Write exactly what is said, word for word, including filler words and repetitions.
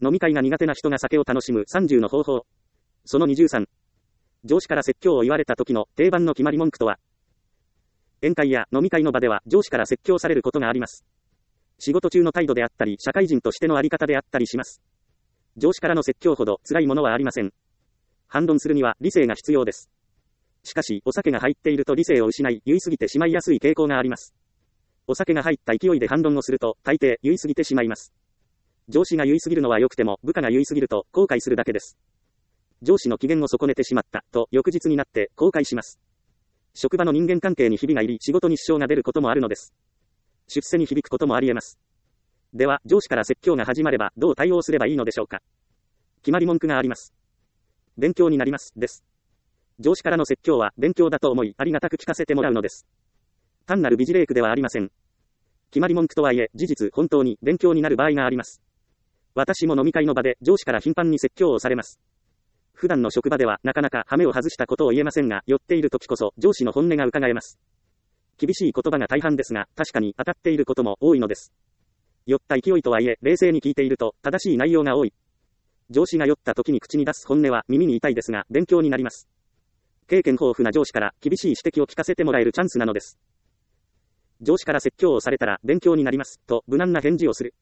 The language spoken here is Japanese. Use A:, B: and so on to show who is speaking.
A: 飲み会が苦手な人が酒を楽しむさんじゅうの方法。そのにじゅうさん。上司から説教を言われた時の定番の決まり文句とは。宴会や飲み会の場では上司から説教されることがあります。仕事中の態度であったり、社会人としてのあり方であったりします。上司からの説教ほど辛いものはありません。反論するには理性が必要です。しかし、お酒が入っていると理性を失い、言い過ぎてしまいやすい傾向があります。お酒が入った勢いで反論をすると、大抵言い過ぎてしまいます。上司が言い過ぎるのは良くても、部下が言い過ぎると後悔するだけです。上司の機嫌を損ねてしまったと翌日になって後悔します。職場の人間関係にひびが入り、仕事に支障が出ることもあるのです。出世に響くこともあり得ます。では、上司から説教が始まればどう対応すればいいのでしょうか。決まり文句があります。勉強になります、です。上司からの説教は勉強だと思い、ありがたく聞かせてもらうのです。単なる美辞麗句ではありません。決まり文句とはいえ、事実、本当に勉強になる場合があります。私も飲み会の場で上司から頻繁に説教をされます。普段の職場ではなかなか羽目を外したことを言えませんが、酔っている時こそ上司の本音が伺えます。厳しい言葉が大半ですが、確かに当たっていることも多いのです。酔った勢いとはいえ、冷静に聞いていると正しい内容が多い。上司が酔った時に口に出す本音は耳に痛いですが、勉強になります。経験豊富な上司から厳しい指摘を聞かせてもらえるチャンスなのです。上司から説教をされたら勉強になりますと無難な返事をする。